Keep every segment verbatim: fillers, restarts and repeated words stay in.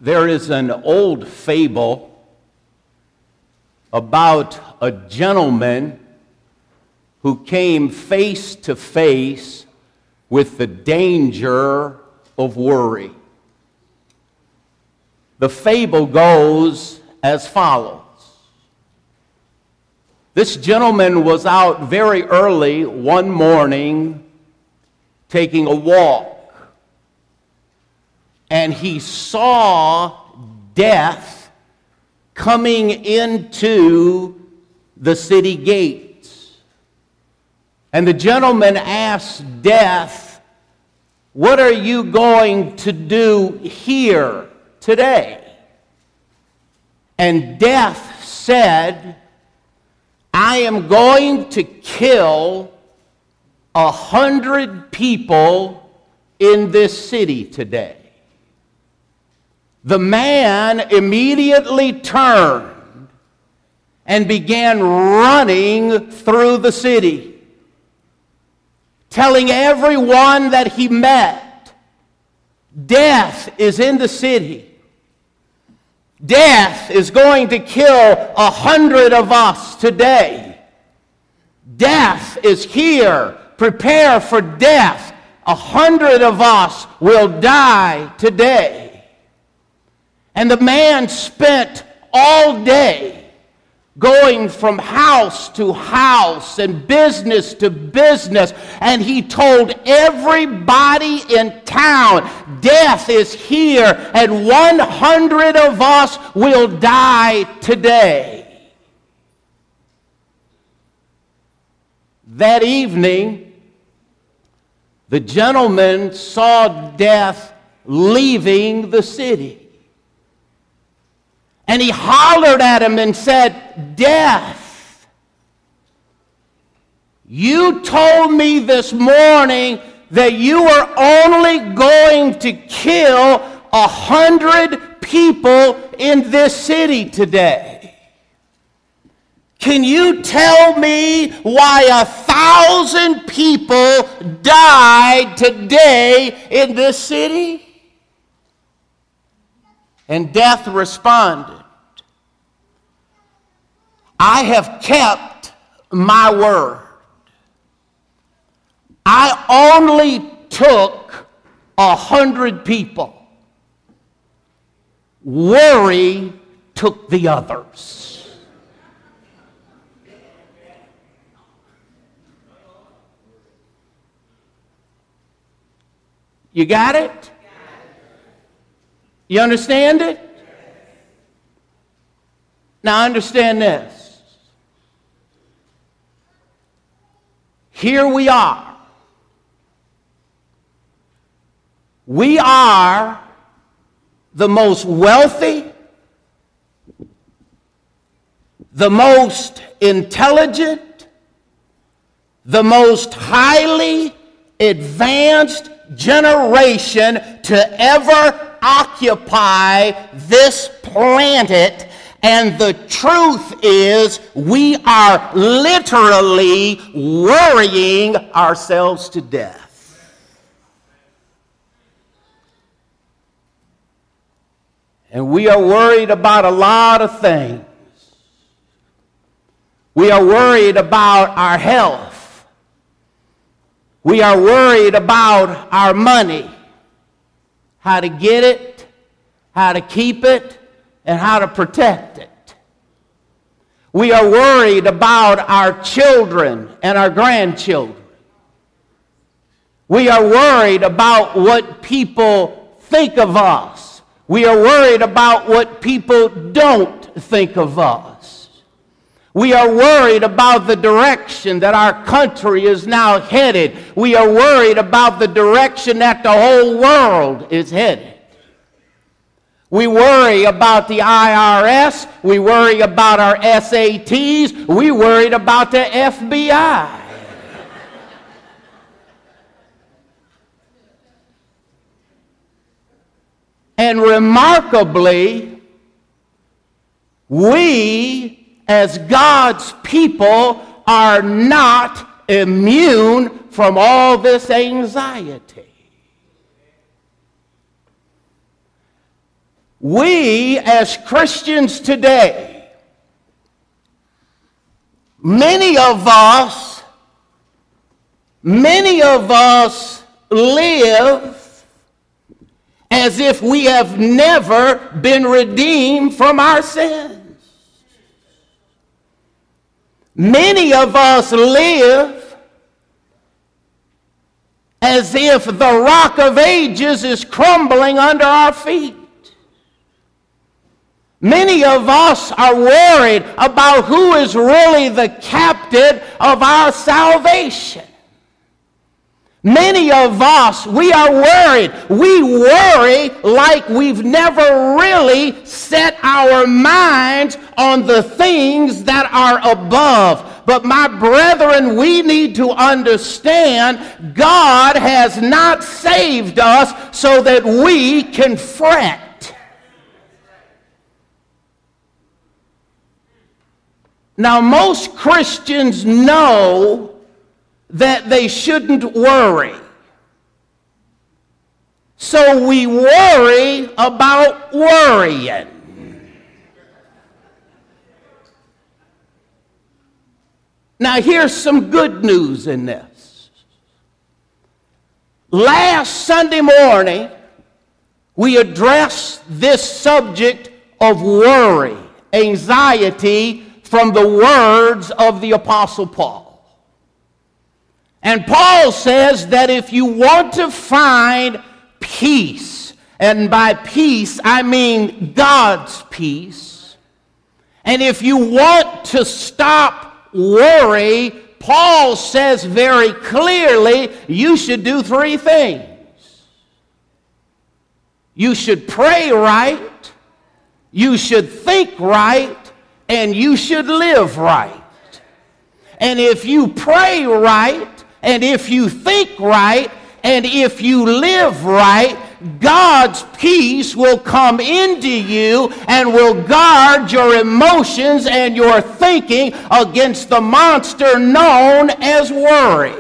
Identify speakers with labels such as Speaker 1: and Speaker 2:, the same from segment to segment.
Speaker 1: There is an old fable about a gentleman who came face to face with the danger of worry. The fable goes as follows. This gentleman was out very early one morning taking a walk, and he saw death coming into the city gates. And the gentleman asked Death, "What are you going to do here today?" And Death said, "I am going to kill a hundred people in this city today." The man immediately turned and began running through the city, telling everyone that he met, "Death is in the city. Death is going to kill a hundred of us today. Death is here. Prepare for death. A hundred of us will die today." And the man spent all day going from house to house and business to business, and he told everybody in town, "Death is here, and one hundred of us will die today." That evening, the gentleman saw Death leaving the city. And he hollered at him and said, "Death, you told me this morning that you were only going to kill a hundred people in this city today. Can you tell me why a thousand people died today in this city?" And Death responded, "I have kept my word. I only took a hundred people. Worry took the others." You got it? You understand it? Now understand this. Here we are. We are the most wealthy, the most intelligent, the most highly advanced generation to ever occupy this planet, and the truth is we are literally worrying ourselves to death. And we are worried about a lot of things. We are worried about our health. We are worried about our money. How to get it, how to keep it, and how to protect it. We are worried about our children and our grandchildren. We are worried about what people think of us. We are worried about what people don't think of us. We are worried about the direction that our country is now headed. We are worried about the direction that the whole world is headed. We worry about the I R S. We worry about our S A Ts. We worried about the F B I. And remarkably, we as God's people are not immune from all this anxiety. We as Christians today, many of us, many of us live as if we have never been redeemed from our sins. Many of us live as if the rock of ages is crumbling under our feet. Many of us are worried about who is really the captain of our salvation. Many of us, we are worried. We worry like we've never really set our minds on the things that are above. But my brethren, we need to understand God has not saved us so that we can fret. Now, most Christians know that they shouldn't worry. So we worry about worrying. Now here's some good news in this. Last Sunday morning, we addressed this subject of worry, anxiety, from the words of the Apostle Paul. And Paul says that if you want to find peace, and by peace I mean God's peace, and if you want to stop worry, Paul says very clearly you should do three things. You should pray right, you should think right, and you should live right. And if you pray right, and if you think right, and if you live right, God's peace will come into you and will guard your emotions and your thinking against the monster known as worry.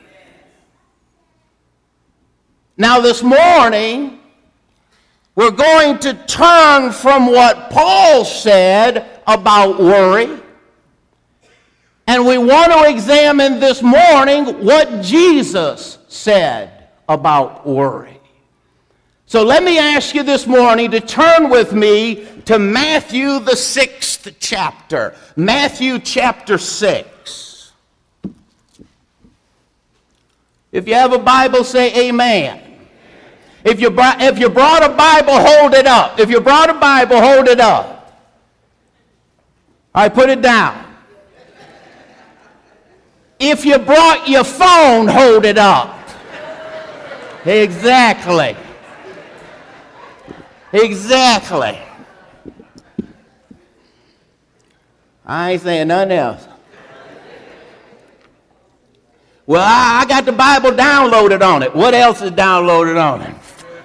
Speaker 1: Now this morning, we're going to turn from what Paul said about worry, and we want to examine this morning what Jesus said about worry. So let me ask you this morning to turn with me to Matthew, the sixth chapter. Matthew chapter six. If you have a Bible, say amen. If you, brought, if you brought a Bible, hold it up. If you brought a Bible, hold it up. All right, put it down. If you brought your phone, hold it up. Exactly. Exactly. I ain't saying nothing else. Well, I, I got the Bible downloaded on it. What else is downloaded on it?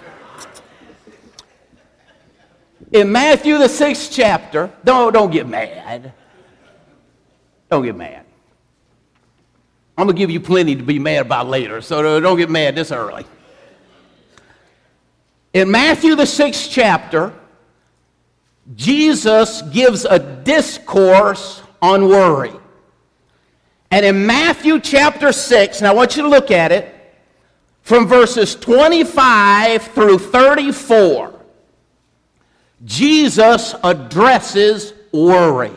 Speaker 1: In Matthew, the sixth chapter, don't, don't get mad. Don't get mad. I'm going to give you plenty to be mad about later, so don't get mad this early. In Matthew, the sixth chapter, Jesus gives a discourse on worry. And in Matthew chapter six, now I want you to look at it, from verses twenty-five through thirty-four, Jesus addresses worry.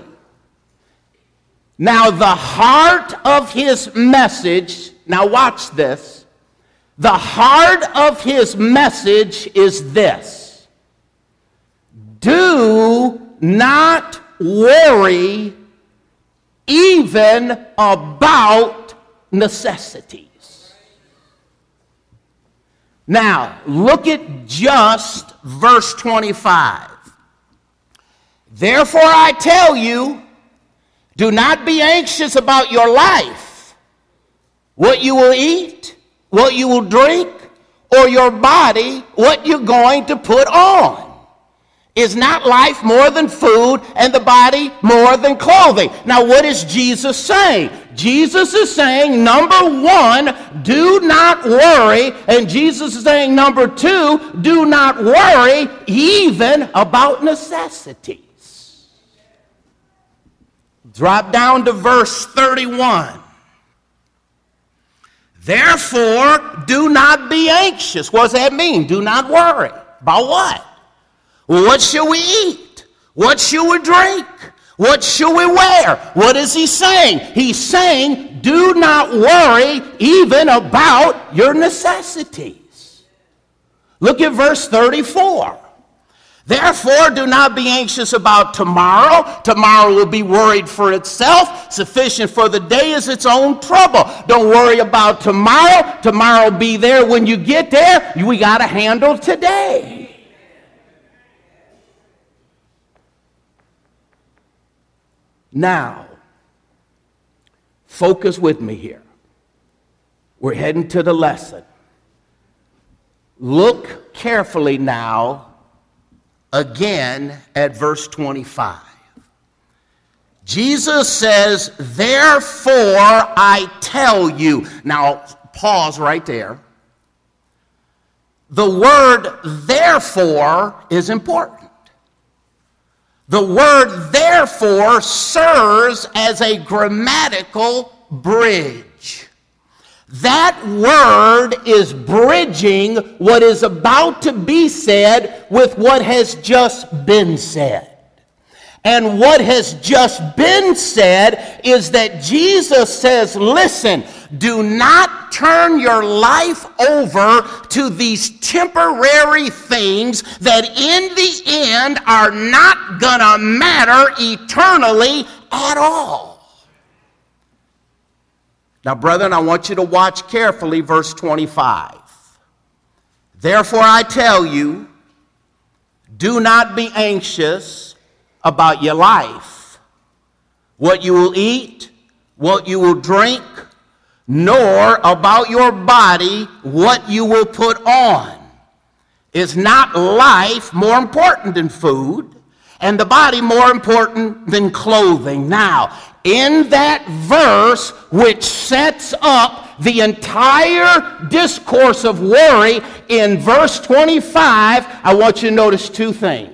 Speaker 1: Now, the heart of his message, now watch this, the heart of his message is this: do not worry even about necessities. Now, look at just verse twenty-five. Therefore I tell you, do not be anxious about your life, what you will eat, what you will drink, or your body, what you're going to put on. Is not life more than food, and the body more than clothing? Now, what is Jesus saying? Jesus is saying, number one, do not worry. And Jesus is saying, number two, do not worry even about necessities. Drop down to verse thirty-one. Therefore, do not be anxious. What does that mean? Do not worry. About what? Well, what shall we eat? What shall we drink? What shall we wear? What is he saying? He's saying, do not worry even about your necessities. Look at verse thirty-four. Therefore, do not be anxious about tomorrow. Tomorrow will be worried for itself. Sufficient for the day is its own trouble. Don't worry about tomorrow. Tomorrow will be there when you get there. We got to handle today. Now, focus with me here. We're heading to the lesson. Look carefully now again at verse twenty-five. Jesus says, therefore I tell you. Now, pause right there. The word therefore is important. The word therefore serves as a grammatical bridge. That word is bridging what is about to be said with what has just been said. And what has just been said is that Jesus says, listen, do not turn your life over to these temporary things that in the end are not gonna matter eternally at all. Now, brethren, I want you to watch carefully verse twenty-five. Therefore I tell you, do not be anxious about your life, what you will eat, what you will drink, nor about your body, what you will put on. Is not life more important than food, and the body more important than clothing? Now, in that verse, which sets up the entire discourse of worry, in verse twenty-five, I want you to notice two things.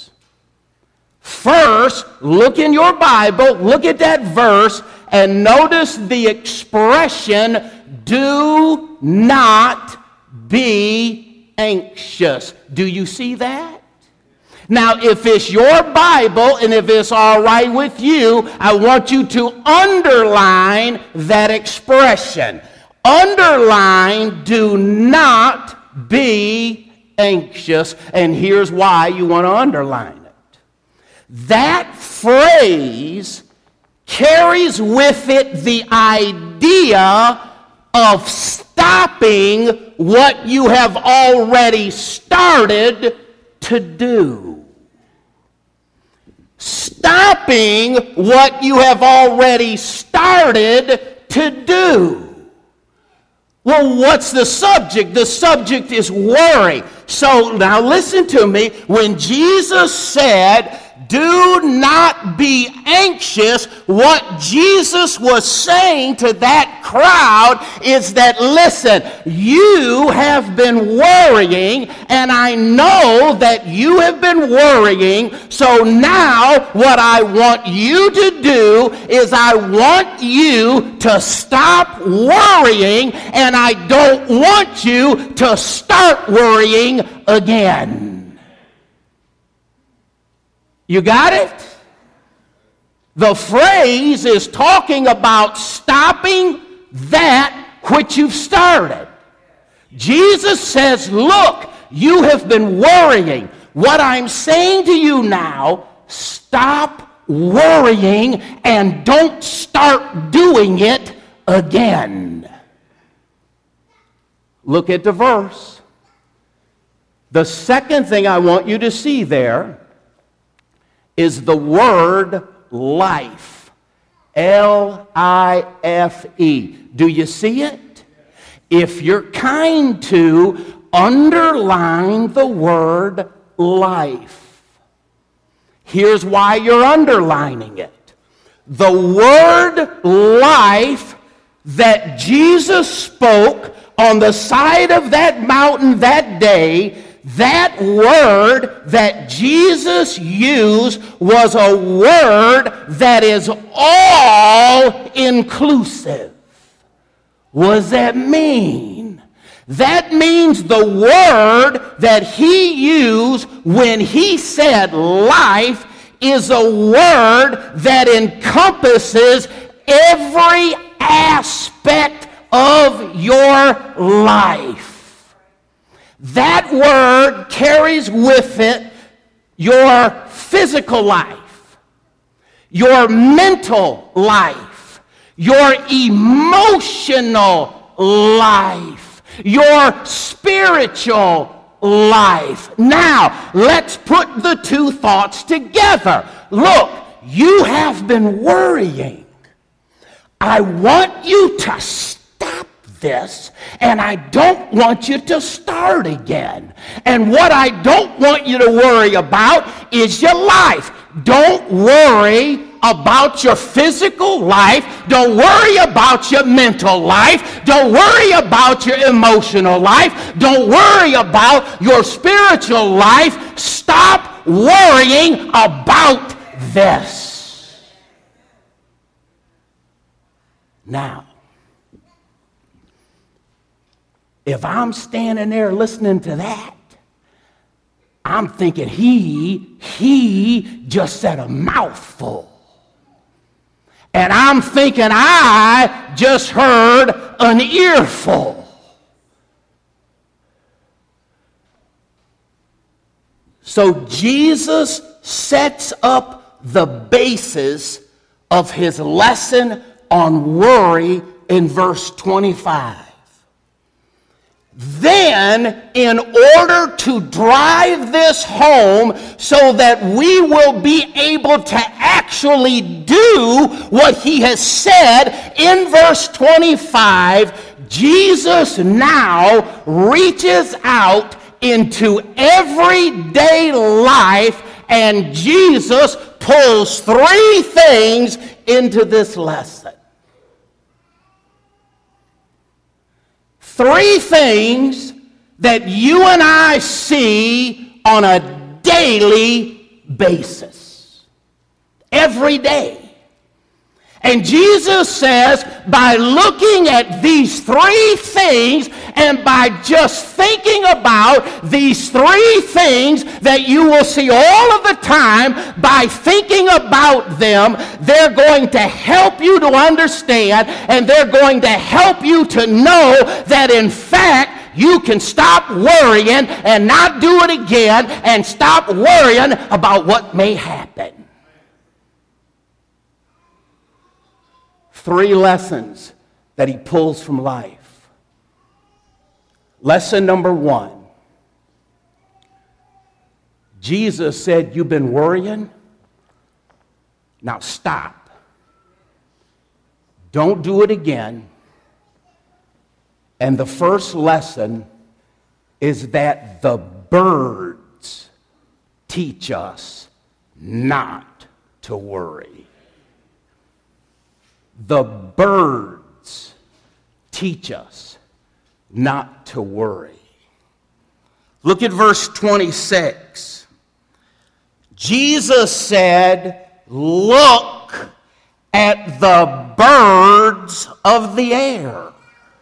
Speaker 1: First, look in your Bible, look at that verse, and notice the expression, do not be anxious. Do you see that? Now, if it's your Bible and if it's all right with you, I want you to underline that expression. Underline, do not be anxious. And here's why you want to underline it. That phrase carries with it the idea of stopping what you have already started to do. Stopping what you have already started to do. Well, what's the subject? The subject is worry. So now listen to me. When Jesus said, do not be anxious, what Jesus was saying to that crowd is that, listen, you have been worrying, and I know that you have been worrying, so now what I want you to do is I want you to stop worrying, and I don't want you to start worrying again. You got it? The phrase is talking about stopping that which you've started. Jesus says, look, you have been worrying. What I'm saying to you now, stop worrying and don't start doing it again. Look at the verse. The second thing I want you to see there is the word life. L I F E. Do you see it? If you're kind to, underline the word life. Here's why you're underlining it. The word life that Jesus spoke on the side of that mountain that day, that word that Jesus used was a word that is all inclusive. What does that mean? That means the word that he used when he said life is a word that encompasses every aspect of your life. That word carries with it your physical life, your mental life, your emotional life, your spiritual life. Now, let's put the two thoughts together. Look, you have been worrying. I want you to stop this, and I don't want you to start again. And what I don't want you to worry about is your life. Don't worry about your physical life. Don't worry about your mental life. Don't worry about your emotional life. Don't worry about your spiritual life. Stop worrying about this. Now, if I'm standing there listening to that, I'm thinking he, he just said a mouthful. And I'm thinking I just heard an earful. So Jesus sets up the basis of his lesson on worry in verse twenty-five. Then, in order to drive this home so that we will be able to actually do what he has said in verse twenty-five, Jesus now reaches out into everyday life, and Jesus pulls three things into this lesson. Three things that you and I see on a daily basis. Every day. And Jesus says, by looking at these three things and by just thinking about these three things that you will see all of the time, by thinking about them, they're going to help you to understand, and they're going to help you to know that in fact you can stop worrying and not do it again and stop worrying about what may happen. Three lessons that he pulls from life. Lesson number one. Jesus said, you've been worrying? Now stop. Don't do it again. And the first lesson is that the birds teach us not to worry. The birds teach us not to worry. Look at verse twenty-six. Jesus said, look at the birds of the air.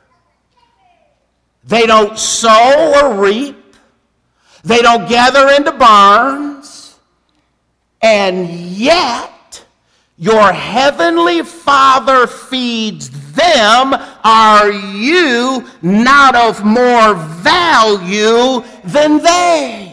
Speaker 1: They don't sow or reap. They don't gather into barns. And yet, your heavenly Father feeds them. Are you not of more value than they?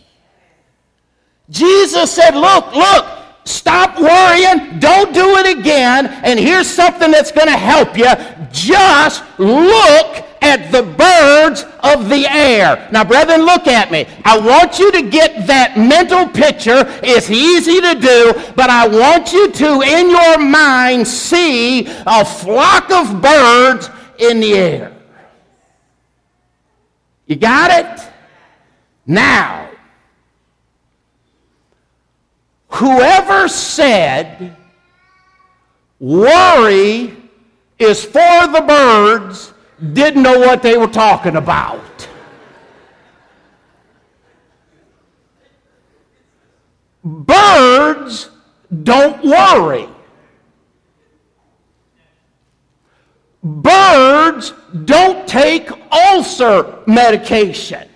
Speaker 1: Jesus said, look, look, stop worrying. Don't do it again. And here's something that's going to help you. Just look at the birds of the air. Now, brethren, look at me. I want you to get that mental picture. It's easy to do, but I want you to, in your mind, see a flock of birds in the air. You got it? Now, whoever said Worry is for the birds, didn't know what they were talking about. Birds don't worry. Birds don't take ulcer medication.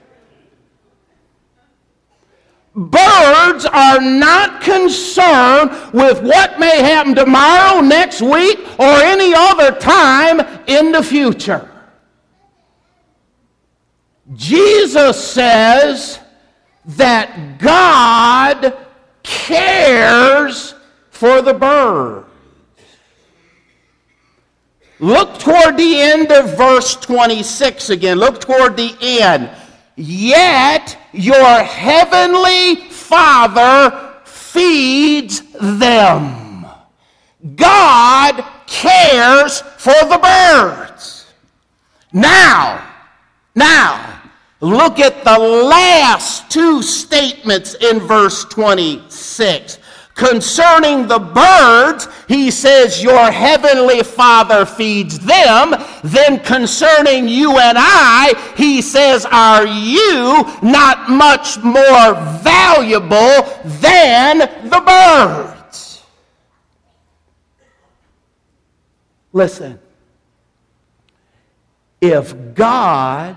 Speaker 1: Birds are not concerned with what may happen tomorrow, next week, or any other time in the future. Jesus says that God cares for the birds. Look toward the end of verse twenty-six again. Look toward the end. Yet your heavenly Father feeds them. God cares for the birds. Now, now, look at the last two statements in verse twenty-six. Concerning the birds, he says, your heavenly Father feeds them. Then concerning you and I, he says, are you not much more valuable than the birds? Listen, if God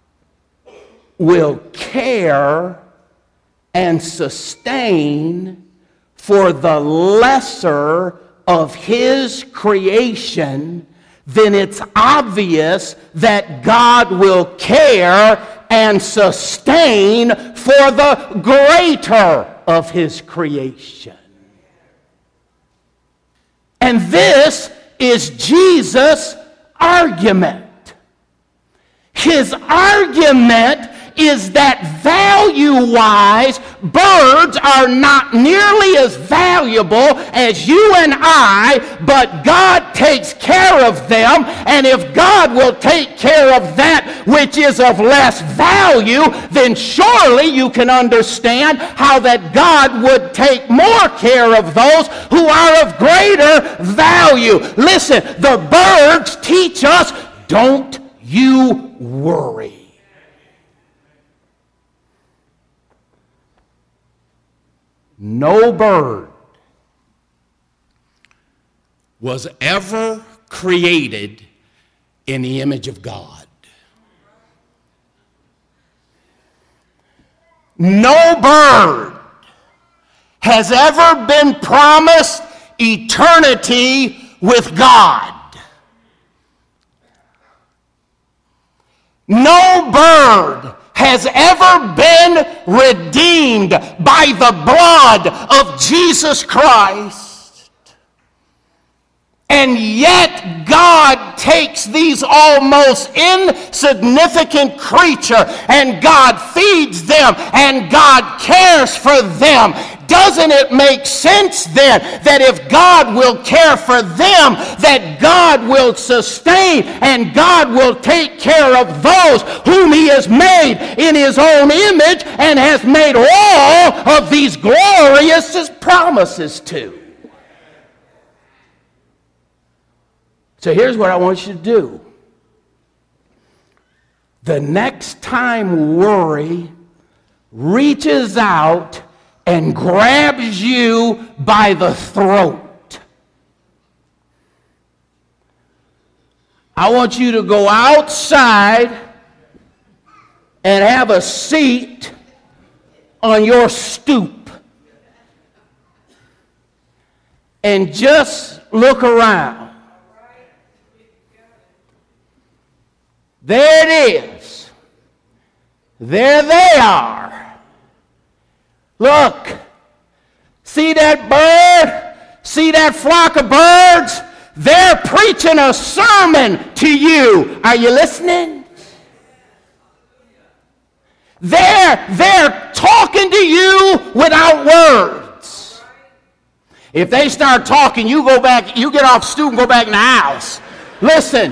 Speaker 1: will care and sustain for the lesser of his creation, then it's obvious that God will care and sustain for the greater of his creation. And this is Jesus' argument. His argument is that value-wise, birds are not nearly as valuable as you and I, but God takes care of them, and if God will take care of that which is of less value, then surely you can understand how that God would take more care of those who are of greater value. Listen, the birds teach us, don't you worry. No bird was ever created in the image of God. No bird has ever been promised eternity with God. No bird has ever been redeemed by the blood of Jesus Christ. And yet God takes these almost insignificant creatures and God feeds them and God cares for them. Doesn't it make sense then that if God will care for them, that God will sustain and God will take care of those whom he has made in his own image and has made all of these glorious promises to? So here's what I want you to do. The next time worry reaches out and grabs you by the throat, I want you to go outside and have a seat on your stoop and just look around. There it is. There they are. Look, see that bird? See that flock of birds? They're preaching a sermon to you. Are you listening? They're, they're talking to you without words. If they start talking, you go back, you get off stoop and go back in the house. Listen.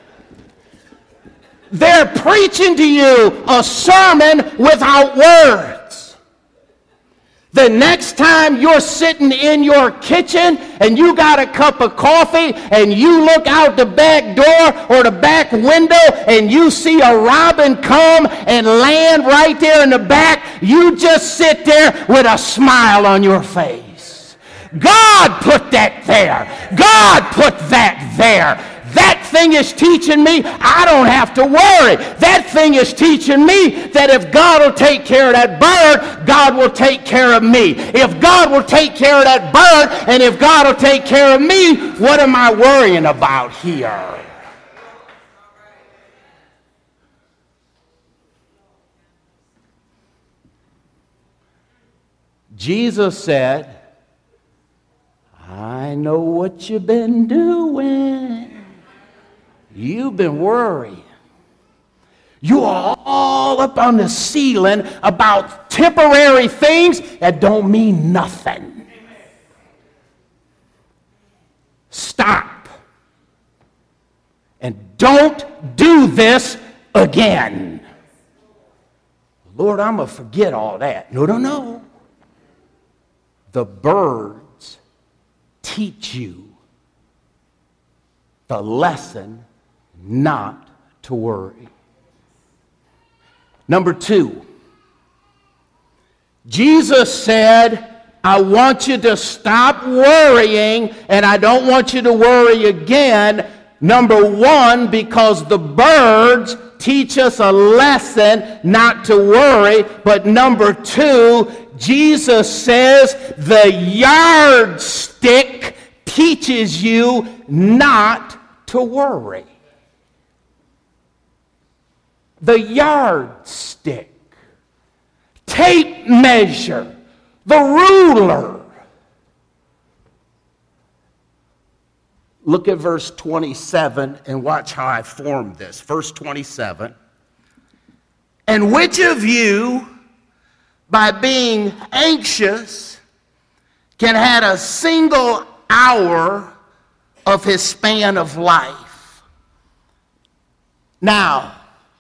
Speaker 1: They're preaching to you a sermon without words. The next time you're sitting in your kitchen and you got a cup of coffee and you look out the back door or the back window and you see a robin come and land right there in the back, you just sit there with a smile on your face. God put that there. God put that there. That thing is teaching me I don't have to worry. That thing is teaching me that if God will take care of that bird, God will take care of me. If God will take care of that bird, and if God will take care of me, what am I worrying about here? Jesus said, I know what you've been doing. You've been worrying. You are all up on the ceiling about temporary things that don't mean nothing. Stop. And don't do this again. Lord, I'm going to forget all that. No, no, no. The birds teach you the lesson not to worry. Number two, Jesus said, I want you to stop worrying, and I don't want you to worry again. Number one, because the birds teach us a lesson not to worry. But number two, Jesus says the yardstick teaches you not to worry. The yardstick, tape measure, the ruler. Look at verse twenty-seven and watch how I formed this. Verse twenty-seven. And which of you, by being anxious, can add a single hour of his span of life? Now,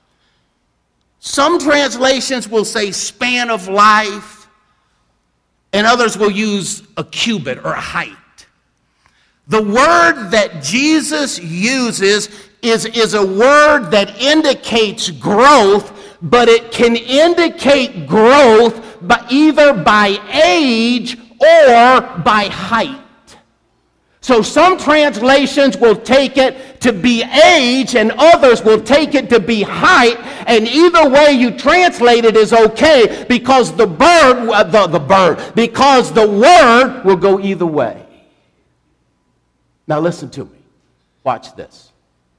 Speaker 1: some translations will say span of life, and others will use a cubit or a height. The word that Jesus uses is, is a word that indicates growth, but it can indicate growth by either by age or by height. So some translations will take it to be age and others will take it to be height, and either way you translate it is okay because the bird, uh, the, the bird, because the word will go either way. Now listen to me. Watch this.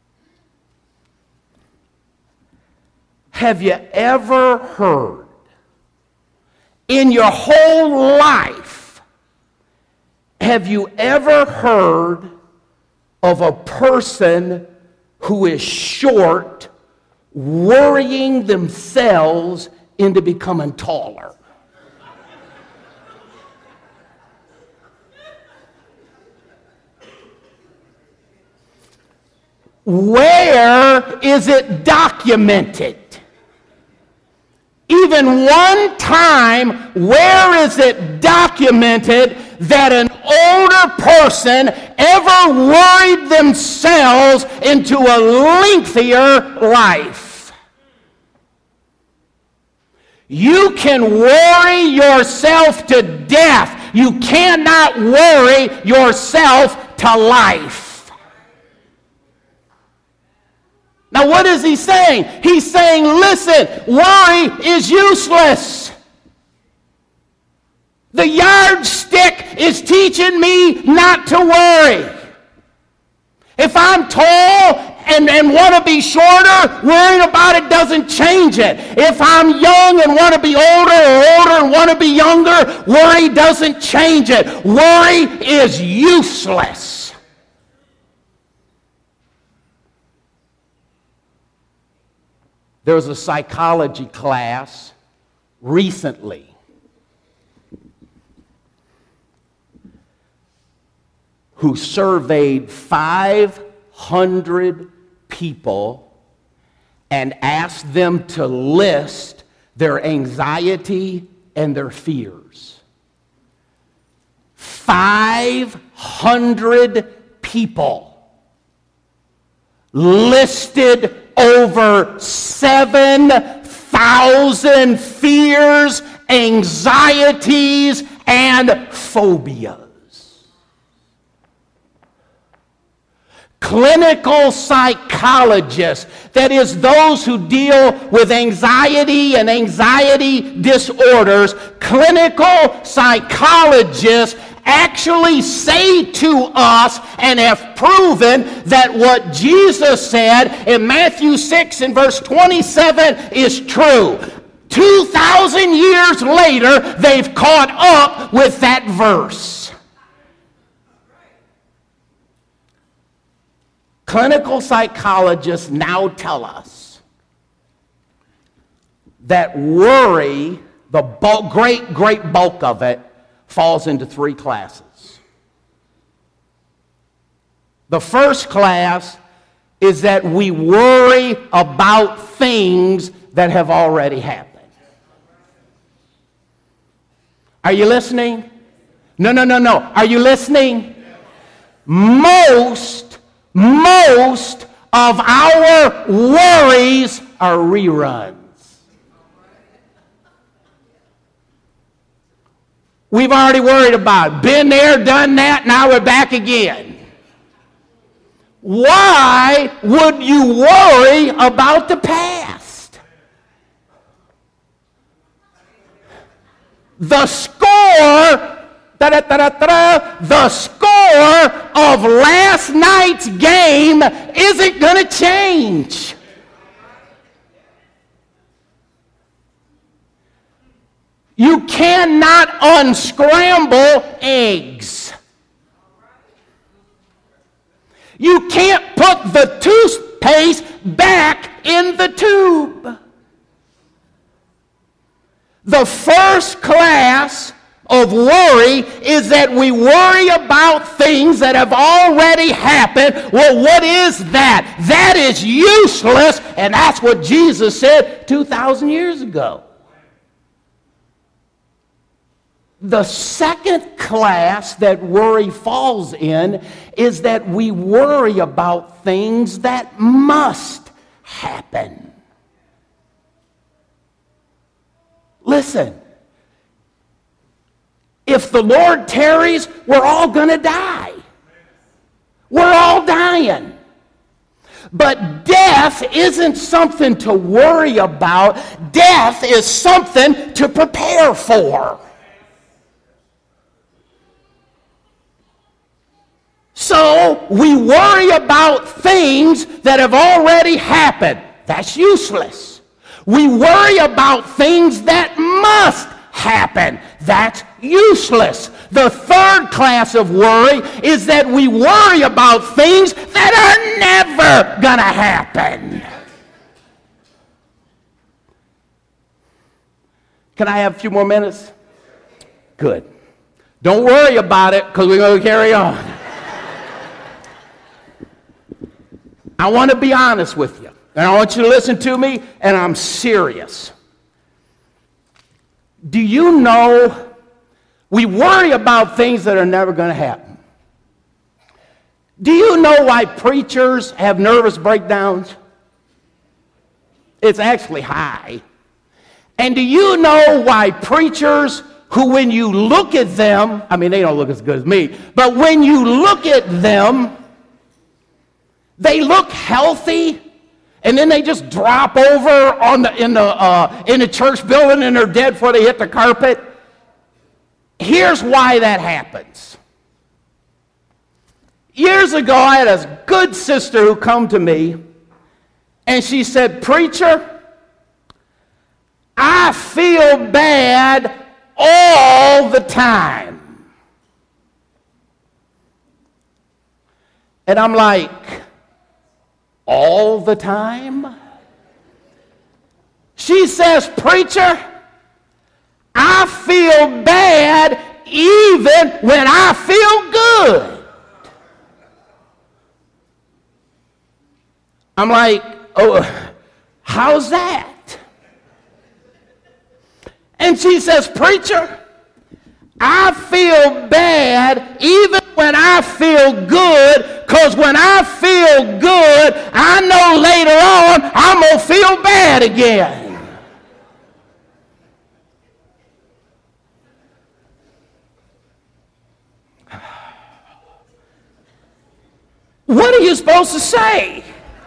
Speaker 1: Have you ever heard in your whole life, have you ever heard of a person who is short worrying themselves into becoming taller? Where is it documented? Even one time, where is it documented that an older person ever worried themselves into a lengthier life? You can worry yourself to death. You cannot worry yourself to life. Now, what is he saying? He's saying, listen, worry is useless. The yardstick is teaching me not to worry. If I'm tall and, and want to be shorter, worrying about it doesn't change it. If I'm young and want to be older or older and want to be younger, worry doesn't change it. Worry is useless. There was a psychology class recently who surveyed five hundred people and asked them to list their anxiety and their fears. five hundred people listed over seven thousand fears, anxieties, and phobias. Clinical psychologists, that is those who deal with anxiety and anxiety disorders, clinical psychologists actually say to us and have proven that what Jesus said in Matthew six and verse twenty-seven is true. two thousand years later, they've caught up with that verse. Clinical psychologists now tell us that worry, the bulk, great, great bulk of it, falls into three classes. The first class is that we worry about things that have already happened. Are you listening? No, no, no, no. Are you listening? Most Most of our worries are reruns. We've already worried about it. Been there, done that, now we're back again. Why would you worry about the past? The score Da-da-da-da-da. The score of last night's game isn't going to change. You cannot unscramble eggs. You can't put the toothpaste back in the tube. The first class of worry is that we worry about things that have already happened. Well, what is that? That is useless, and that's what Jesus said two thousand years ago. The second class that worry falls in is that we worry about things that must happen. Listen. If the Lord tarries, we're all going to die. We're all dying. But death isn't something to worry about. Death is something to prepare for. So we worry about things that have already happened. That's useless. We worry about things that must happen. That's useless. The third class of worry is that we worry about things that are never going to happen. Can I have a few more minutes? Good. Don't worry about it, because we're going to carry on. I want to be honest with you, and I want you to listen to me, and I'm serious. Do you know we worry about things that are never going to happen? Do you know why preachers have nervous breakdowns? It's actually high. And do you know why preachers who, when you look at them, I mean, they don't look as good as me, but when you look at them, they look healthy, and then they just drop over on the, in, the, uh, in the church building and they're dead before they hit the carpet? Here's why that happens. Years ago, I had a good sister who come to me, and she said, "Preacher, I feel bad all the time." And I'm like, all the time? She says, "Preacher, I feel bad even when I feel good." I'm like, "Oh, how's that?" And she says, "Preacher, I feel bad even when I feel good, because when I feel good, I know later on I'm going to feel bad again. What are you supposed to say?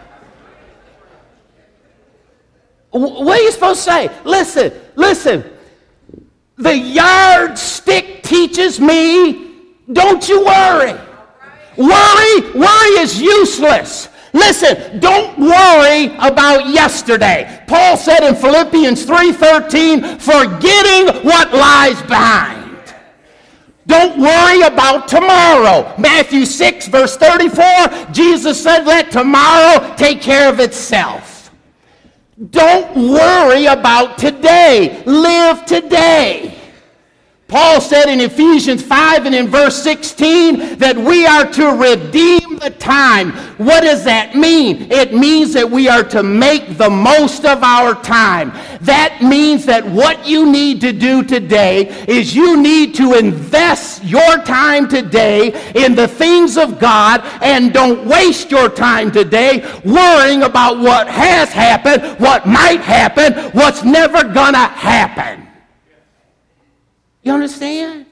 Speaker 1: What are you supposed to say? Listen, listen. The yardstick teaches me, don't you worry. Worry, worry is useless. Listen, don't worry about yesterday. Paul said in Philippians three thirteen, forgetting what lies behind. Don't worry about tomorrow. Matthew six verse thirty-four, Jesus said, let tomorrow take care of itself. Don't worry about today. Live today. Paul said in Ephesians five and in verse sixteen that we are to redeem the time. What does that mean? It means that we are to make the most of our time. That means that what you need to do today is you need to invest your time today in the things of God, and don't waste your time today worrying about what has happened, what might happen, what's never gonna happen. You understand?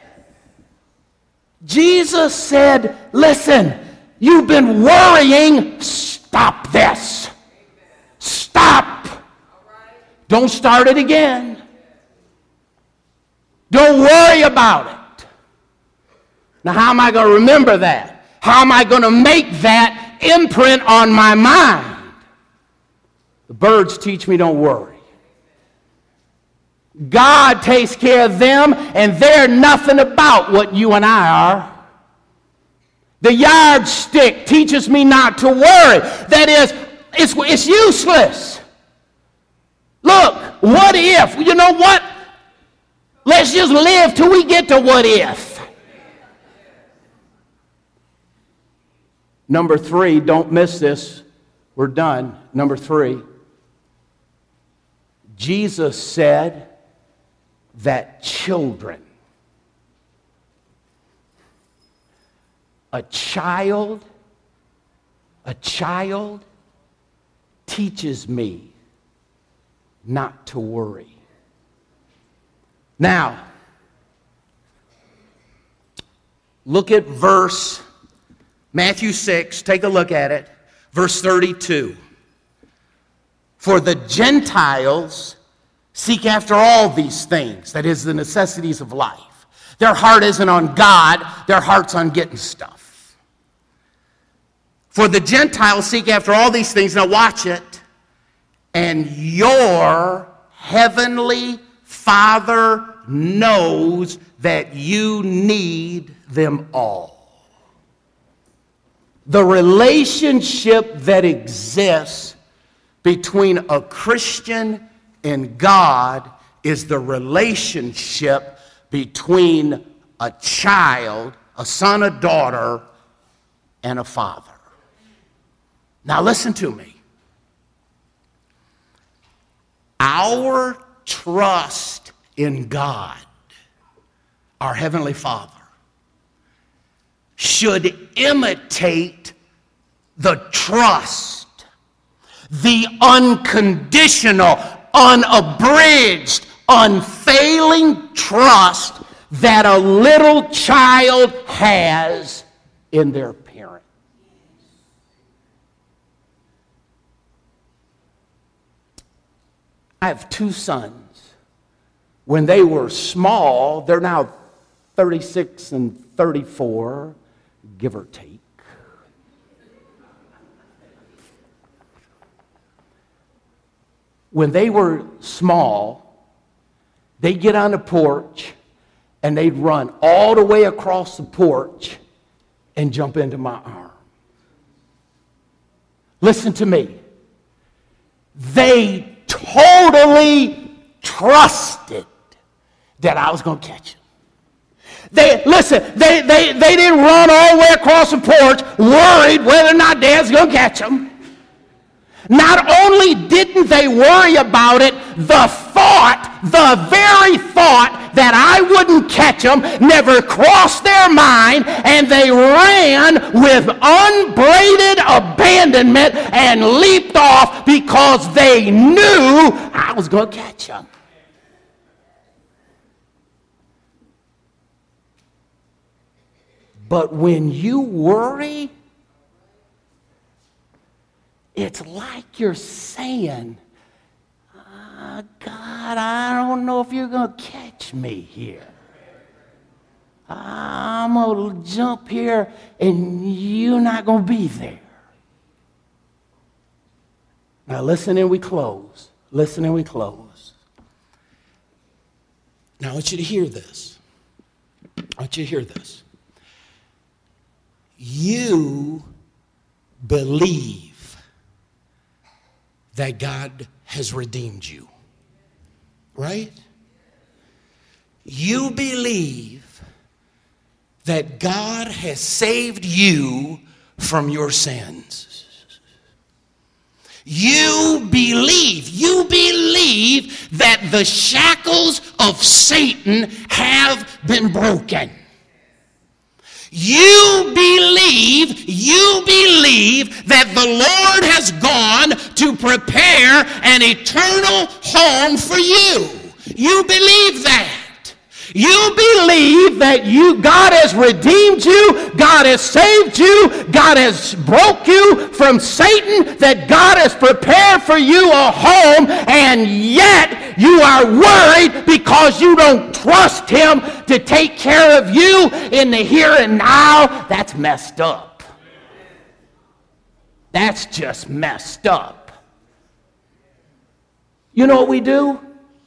Speaker 1: Jesus said, listen, you've been worrying, stop this. Stop. Don't start it again. Don't worry about it. Now, how am I going to remember that? How am I going to make that imprint on my mind? The birds teach me don't worry. God takes care of them, and they're nothing about what you and I are. The yardstick teaches me not to worry. That is, it's, it's useless. Look, what if? You know what? Let's just live till we get to what if. Number three, don't miss this. We're done. Number three, Jesus said that children, a child, a child teaches me not to worry. Now, look at verse, Matthew six, take a look at it, verse thirty-two. For the Gentiles seek after all these things, that is, the necessities of life. Their heart isn't on God, their heart's on getting stuff. For the Gentiles seek after all these things, now watch it, and your heavenly Father knows that you need them all. The relationship that exists between a Christian and God is the relationship between a child, a son, a daughter, and a father. Now listen to me. Our trust in God, our Heavenly Father, should imitate the trust, the unconditional, unabridged, unfailing trust that a little child has in their parent. I have two sons. When they were small, they're now thirty-six and thirty-four, give or take. When they were small, they'd get on the porch and they'd run all the way across the porch and jump into my arm. Listen to me. They totally trusted that I was going to catch them. They, listen, they, they, they didn't run all the way across the porch worried whether or not Dad's going to catch them. Not only didn't they worry about it, the thought the very thought that I wouldn't catch them never crossed their mind, and they ran with unbraided abandonment and leaped off because they knew I was going to catch them. But when you worry, it's like you're saying, oh, God, I don't know if you're going to catch me here. I'm going to jump here and you're not going to be there. Now listen and we close. Listen and we close. Now I want you to hear this. I want you to hear this. You believe that God has redeemed you, right? You believe that God has saved you from your sins. You believe, you believe that the shackles of Satan have been broken. You believe, you believe that the Lord has gone to prepare an eternal home for you. You believe that. You believe that you, God has redeemed you, God has saved you, God has broke you from Satan, that God has prepared for you a home, and yet you are worried because you don't trust Him to take care of you in the here and now. That's messed up. That's just messed up. You know what we do?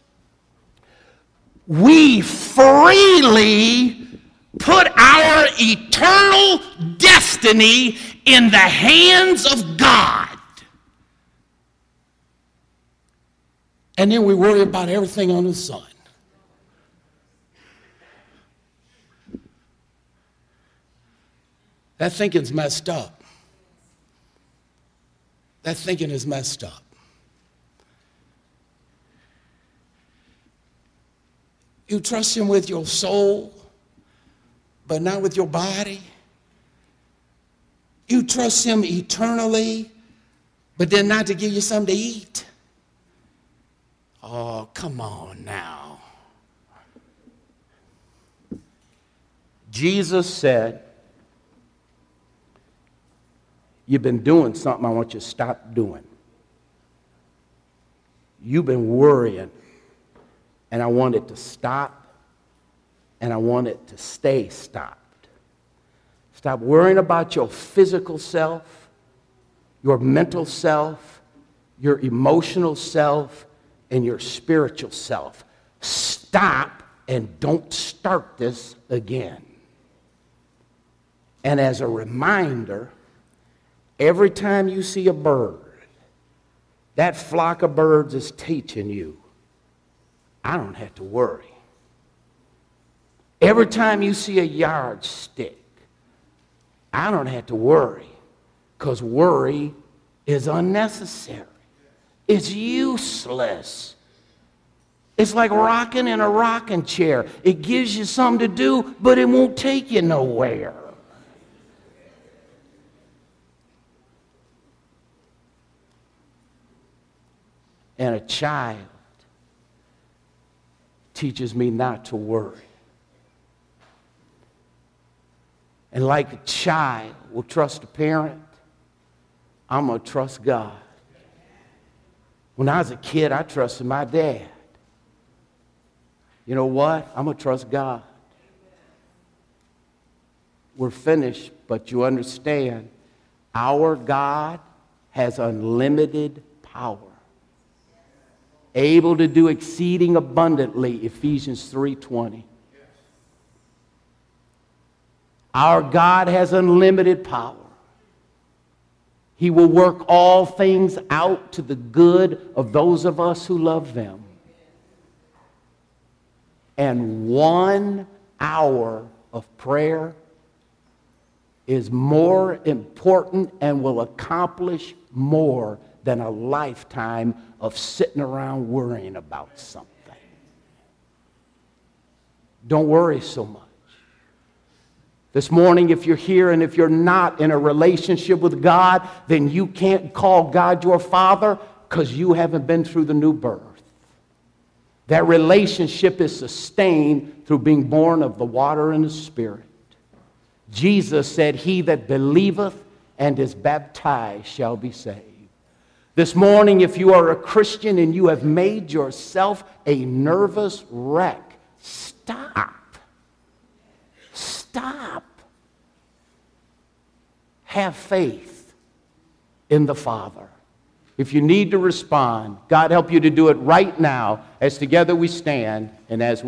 Speaker 1: We freely put our eternal destiny in the hands of God. And then we worry about everything under the sun. That thinking's messed up. That thinking is messed up. You trust Him with your soul, but not with your body. You trust Him eternally, but then not to give you something to eat. Oh, come on now. Jesus said, you've been doing something I want you to stop doing. You've been worrying. And I want it to stop, and I want it to stay stopped. Stop worrying about your physical self, your mental self, your emotional self, and your spiritual self. Stop and don't start this again. And as a reminder, every time you see a bird, that flock of birds is teaching you, I don't have to worry. Every time you see a yardstick, I don't have to worry, because worry is unnecessary. It's useless. It's like rocking in a rocking chair. It gives you something to do, but it won't take you nowhere. And a child teaches me not to worry. And like a child will trust a parent, I'm going to trust God. When I was a kid, I trusted my dad. You know what? I'm going to trust God. We're finished, but you understand, our God has unlimited power. Able to do exceeding abundantly, Ephesians three twenty. Our God has unlimited power. He will work all things out to the good of those of us who love them. And one hour of prayer is more important and will accomplish more than a lifetime of sitting around worrying about something. Don't worry so much. This morning, if you're here and if you're not in a relationship with God, then you can't call God your Father because you haven't been through the new birth. That relationship is sustained through being born of the water and the Spirit. Jesus said, "He that believeth and is baptized shall be saved." This morning, if you are a Christian and you have made yourself a nervous wreck, stop. Stop. Have faith in the Father. If you need to respond, God help you to do it right now as together we stand and as we